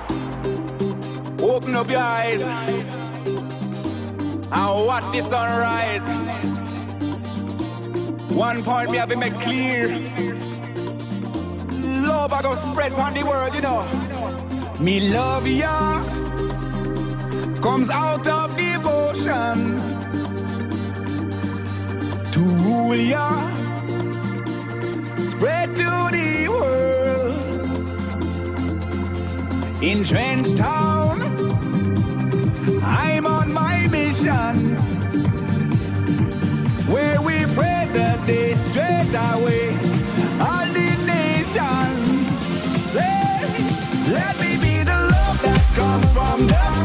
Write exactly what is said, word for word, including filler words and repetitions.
Open up your eyes and watch the sunrise. One point me have to make clear. Love I go spread on the world, you know. Me love ya comes out of devotion to rule ya, spread to the world. In Trench Town, I'm on my mission, where we praise the day straight away. All the nation, let, let me be the love that comes from the